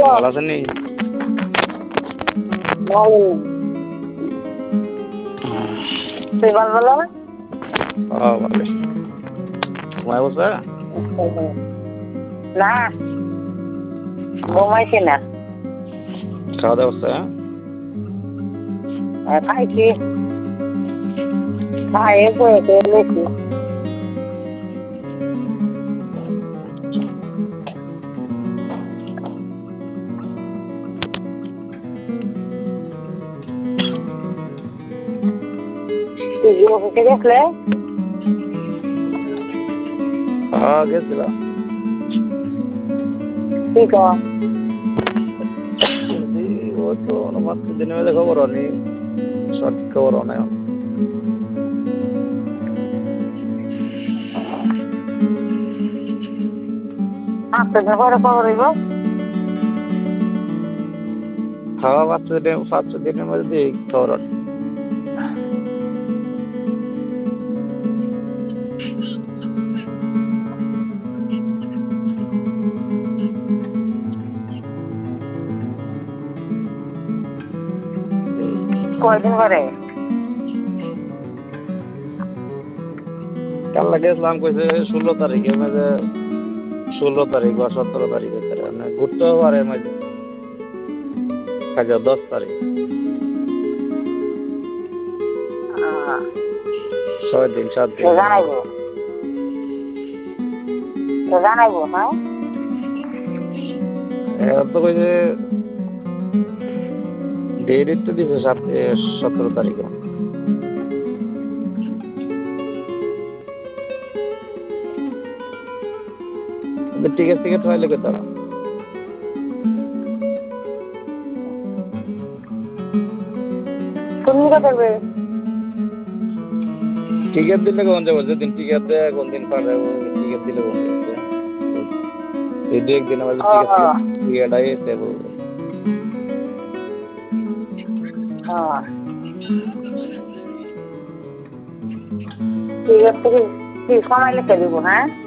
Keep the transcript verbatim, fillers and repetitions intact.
ভালো আছেন নি? ভালো। তুই ভালো ভালো? হ্যাঁ ভালো। ঘুমাই বসে? না ঘুমাইছি না। খাওয়া দাওয়া হচ্ছে? খাইছি খাইয়ে বয়ে চলেছি। তুই কি অফিসে গেছিলে? হ্যাঁ গেছিলাম। কি কর? ও তো মাত্র দিনের মধ্যে খবর হয়নি, সঠিক খবর অনেক। আটটা দিন পরে খবর হইব। হ্যাঁ পাঁচ দিনের পাঁচ দিনের মধ্যে খবর হয়নি। কয়দিন পরে? কাল গেছিলাম কইছে ষোলো তারিখে মাঝে, ষোলো তারিখ বা সতেরো তারিখের ভিতরে মানে ঘুরতেও পারে মাঝে কাজে দশ তারিখ ছয় দিন সাত দিন জানাইব জানাইব। হ্যাঁ এখন তো কইছে ডেট তো দিছে সাত সতেরো তারিখে। টিকিট টিকিট পাইলে কে তারা তুমি কত করবে? টিকিট দিলে কোন যাবো, যেদিন টিকিট দেয় কোন দিন পারে টিকিট দিলে কোন যাবে এই দু একদিন আমাদের টিকিট টিকিট আই দেবো। হ্যাঁ ঠিক আছে কি সময় লিখে দিব। হ্যাঁ